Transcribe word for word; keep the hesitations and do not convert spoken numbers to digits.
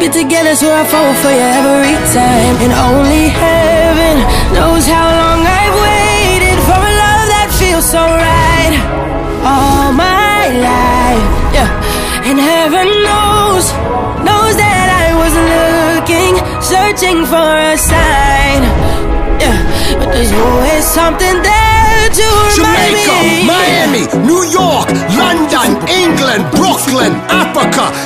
keep it together, so I fall for you every time. And only heaven knows how long I've waited for a love that feels so right all my life, yeah. And heaven knows, knows that I was looking, searching for a sign, yeah. But there's always something there to remind me. Jamaica, Miami, New York, London, England, Brooklyn, Africa,